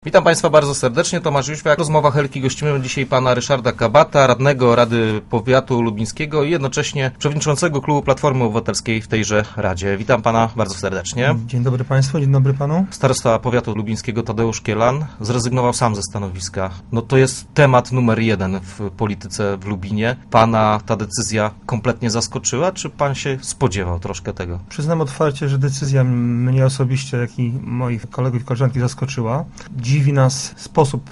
Witam Państwa bardzo serdecznie, Tomasz Jóźwiak. W rozmowach Helki gościmy dzisiaj pana Ryszarda Kabata, radnego Rady Powiatu Lubińskiego i jednocześnie przewodniczącego klubu Platformy Obywatelskiej w tejże Radzie. Witam pana bardzo serdecznie. Dzień dobry Państwu, dzień dobry Panu. Starosta Powiatu Lubińskiego Tadeusz Kielan zrezygnował sam ze stanowiska. No to jest temat numer 1 w polityce w Lubinie. Pana ta decyzja kompletnie zaskoczyła, czy pan się spodziewał troszkę tego? Przyznam otwarcie, że decyzja mnie osobiście, jak i moich kolegów i koleżanki zaskoczyła. Dziwi nas sposób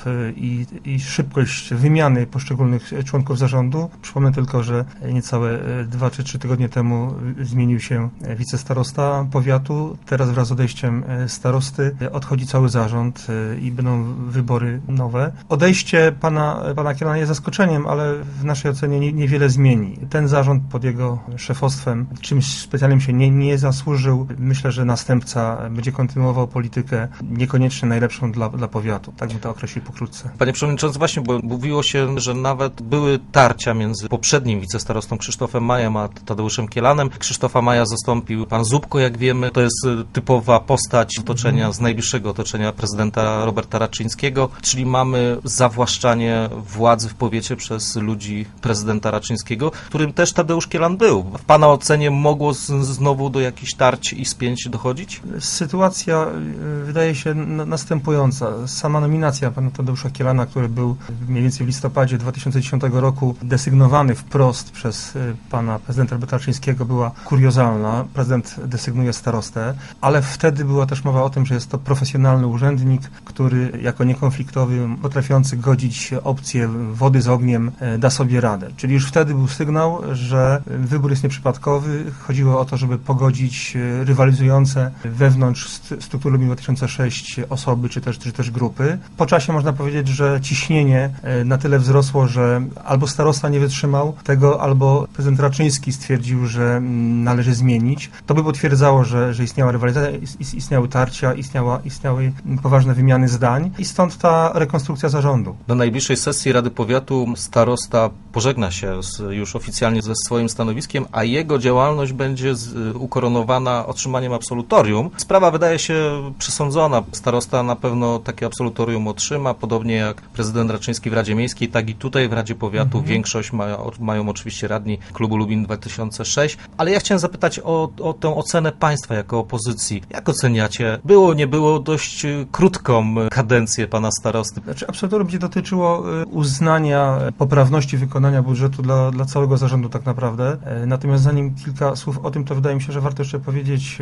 i szybkość wymiany poszczególnych członków zarządu. Przypomnę tylko, że niecałe 2 czy 3 tygodnie temu zmienił się wicestarosta powiatu. Teraz wraz z odejściem starosty odchodzi cały zarząd i będą wybory nowe. Odejście pana Kielana jest zaskoczeniem, ale w naszej ocenie niewiele zmieni. Ten zarząd pod jego szefostwem czymś specjalnym się nie zasłużył. Myślę, że następca będzie kontynuował politykę niekoniecznie najlepszą dla powiatu. Tak bym to określił pokrótce. Panie Przewodniczący, właśnie, bo mówiło się, że nawet były tarcia między poprzednim wicestarostą Krzysztofem Majem a Tadeuszem Kielanem. Krzysztofa Maja zastąpił pan Zupko, jak wiemy. To jest typowa postać otoczenia, z najbliższego otoczenia prezydenta Roberta Raczyńskiego, czyli mamy zawłaszczanie władzy w powiecie przez ludzi prezydenta Raczyńskiego, którym też Tadeusz Kielan był. W pana ocenie mogło znowu do jakichś tarć i spięć dochodzić? Sytuacja wydaje się następująca. Sama nominacja pana Tadeusza Kielana, który był mniej więcej w listopadzie 2010 roku desygnowany wprost przez pana prezydenta Roberta Raczyńskiego, była kuriozalna. Prezydent desygnuje starostę, ale wtedy była też mowa o tym, że jest to profesjonalny urzędnik, który jako niekonfliktowy, potrafiący godzić opcje wody z ogniem, da sobie radę. Czyli już wtedy był sygnał, że wybór jest nieprzypadkowy. Chodziło o to, żeby pogodzić rywalizujące wewnątrz struktury Lublin 2006 osoby, czy też grupy. Po czasie można powiedzieć, że ciśnienie na tyle wzrosło, że albo starosta nie wytrzymał tego, albo prezydent Raczyński stwierdził, że należy zmienić. To by potwierdzało, że istniała rywalizacja, istniały tarcia, istniały poważne wymiany zdań i stąd ta rekonstrukcja zarządu. Na najbliższej sesji Rady Powiatu starosta pożegna się już oficjalnie ze swoim stanowiskiem, a jego działalność będzie ukoronowana otrzymaniem absolutorium. Sprawa wydaje się przesądzona. Starosta na pewno takie absolutorium otrzyma, podobnie jak prezydent Raczyński w Radzie Miejskiej, tak i tutaj w Radzie Powiatu. Większość mają oczywiście radni klubu Lubin 2006, ale ja chciałem zapytać o tę ocenę państwa jako opozycji. Jak oceniacie? Było, nie było dość krótką kadencję pana starosty? Absolutorium będzie dotyczyło uznania poprawności wykonania budżetu dla całego zarządu tak naprawdę. Natomiast zanim kilka słów o tym, to wydaje mi się, że warto jeszcze powiedzieć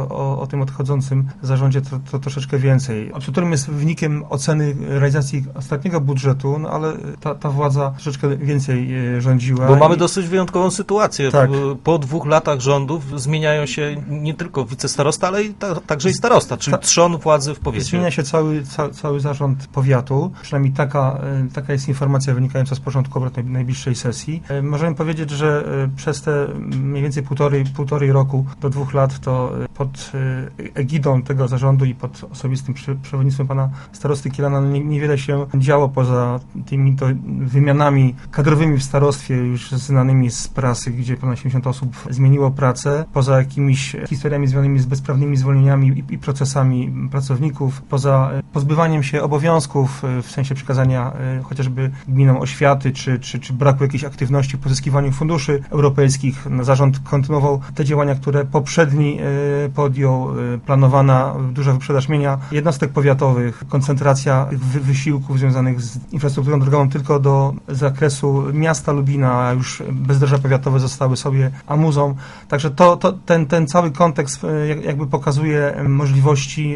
o tym odchodzącym zarządzie to troszeczkę więcej. Absolutorium jest wynikiem oceny realizacji ostatniego budżetu, no ale ta władza troszeczkę więcej rządziła. Bo mamy dosyć wyjątkową sytuację. Tak. Po 2 latach rządów zmieniają się nie tylko wicestarosta, ale także i starosta, czyli trzon władzy w powiecie. Zmienia się cały zarząd powiatu. Przynajmniej taka jest informacja wynikająca z porządku obrad najbliższej sesji. Możemy powiedzieć, że przez te mniej więcej półtorej roku do 2 lat to pod egidą tego zarządu i pod osobistym przewodnictwem pana starosty Kielana niewiele się działo poza tymi to wymianami kadrowymi w starostwie, już znanymi z prasy, gdzie ponad 80 osób zmieniło pracę, poza jakimiś historiami związanymi z bezprawnymi zwolnieniami i procesami pracowników, poza pozbywaniem się obowiązków w sensie przekazania chociażby gminom oświaty, czy braku jakiejś aktywności w pozyskiwaniu funduszy europejskich. Zarząd kontynuował te działania, które poprzedni podjął, planowana duża wyprzedaż mienia jednostek powiatowych, koncentracja wysiłków związanych z infrastrukturą drogową tylko do zakresu miasta Lubina, a już bezdroża powiatowe zostały sobie amuzą. Także ten cały kontekst jakby pokazuje możliwości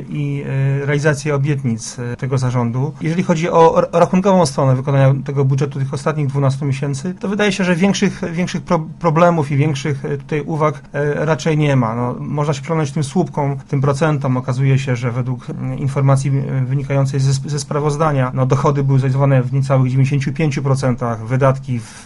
i realizację obietnic tego zarządu. Jeżeli chodzi o rachunkową stronę wykonania tego budżetu tych ostatnich 12 miesięcy, to wydaje się, że większych problemów i większych tutaj uwag raczej nie ma. No, można się przyglądać tym słupkom, tym procentom. Okazuje się, że według informacji wynikającej ze sprawozdania, dochody były zrealizowane w niecałych 95%, wydatki w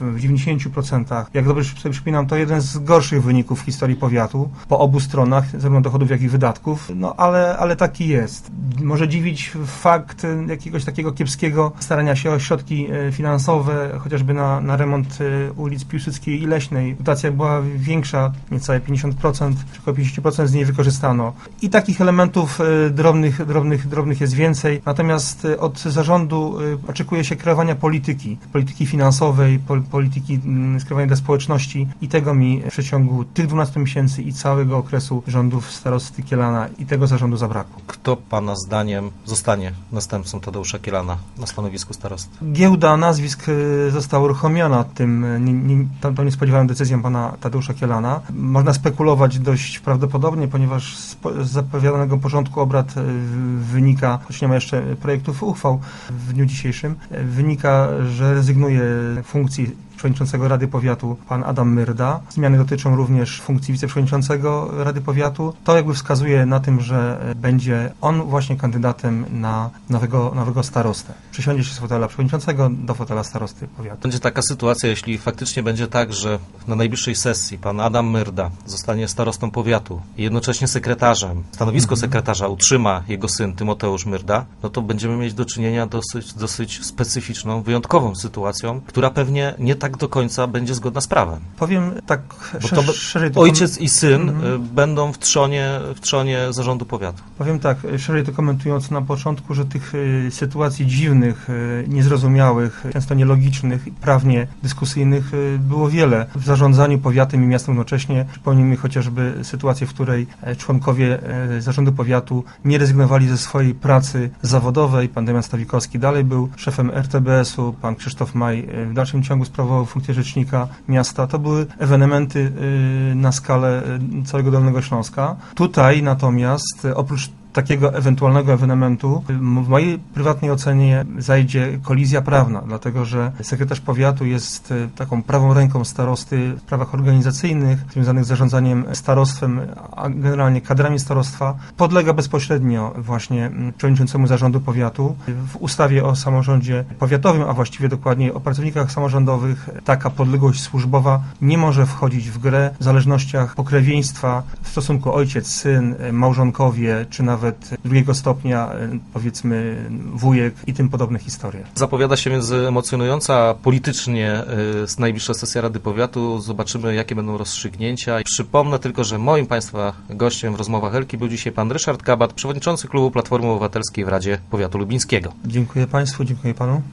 90%. Jak dobrze sobie przypominam, to jeden z gorszych wyników w historii powiatu, po obu stronach, zarówno dochodów, jak i wydatków, ale taki jest. Może dziwić fakt jakiegoś takiego kiepskiego starania się o środki finansowe, chociażby na remont ulic Piłsudskiej i Leśnej. Dotacja była większa, niecałe 50%, czy około 50% z niej wykorzystano. I takich elementów drobnych podobnych jest więcej. Natomiast od zarządu oczekuje się kreowania polityki finansowej, polityki skierowanej do społeczności i tego mi w przeciągu tych 12 miesięcy i całego okresu rządów starosty Kielana i tego zarządu zabrakło. Kto Pana zdaniem zostanie następcą Tadeusza Kielana na stanowisku starosty? Giełda nazwisk została uruchomiona tą niespodziewaną decyzją pana Tadeusza Kielana. Można spekulować dość prawdopodobnie, ponieważ z zapowiadanego porządku obrad wynika, choć nie ma jeszcze projektów uchwał w dniu dzisiejszym, wynika, że rezygnuje funkcji przewodniczącego Rady Powiatu pan Adam Myrda. Zmiany dotyczą również funkcji wiceprzewodniczącego Rady Powiatu. To jakby wskazuje na tym, że będzie on właśnie kandydatem na nowego starostę. Przesiądzie się z fotela przewodniczącego do fotela starosty powiatu. Będzie taka sytuacja, jeśli faktycznie będzie tak, że na najbliższej sesji pan Adam Myrda zostanie starostą powiatu i jednocześnie sekretarzem. Stanowisko sekretarza utrzyma jego syn Tymoteusz Myrda, no to będziemy mieć do czynienia dosyć specyficzną, wyjątkową sytuacją, która pewnie nie tak do końca będzie zgodna z prawem. Powiem tak szerzej. Ojciec i syn będą w trzonie zarządu powiatu. Powiem tak, szerzej to komentując na początku, że tych sytuacji dziwnych, niezrozumiałych, często nielogicznych, prawnie dyskusyjnych było wiele. W zarządzaniu powiatem i miastem jednocześnie przypomnijmy chociażby sytuację, w której członkowie zarządu powiatu nie rezygnowali ze swojej pracy zawodowej. Pan Damian Stawikowski dalej był szefem RTBS-u, pan Krzysztof Maj w dalszym ciągu sprawował funkcję rzecznika miasta. To były ewenementy na skalę całego Dolnego Śląska. Tutaj natomiast oprócz takiego ewentualnego ewenementu w mojej prywatnej ocenie zajdzie kolizja prawna, dlatego że sekretarz powiatu jest taką prawą ręką starosty w sprawach organizacyjnych związanych z zarządzaniem starostwem, a generalnie kadrami starostwa. Podlega bezpośrednio właśnie przewodniczącemu zarządu powiatu. W ustawie o samorządzie powiatowym, a właściwie dokładniej o pracownikach samorządowych, taka podległość służbowa nie może wchodzić w grę w zależnościach pokrewieństwa w stosunku ojciec, syn, małżonkowie, czy nawet drugiego stopnia, powiedzmy wujek i tym podobne historie. Zapowiada się więc emocjonująca politycznie najbliższa sesja Rady Powiatu. Zobaczymy, jakie będą rozstrzygnięcia. Przypomnę tylko, że moim Państwa gościem w rozmowach Elki był dzisiaj pan Ryszard Kabat, przewodniczący klubu Platformy Obywatelskiej w Radzie Powiatu Lubińskiego. Dziękuję Państwu, dziękuję Panu.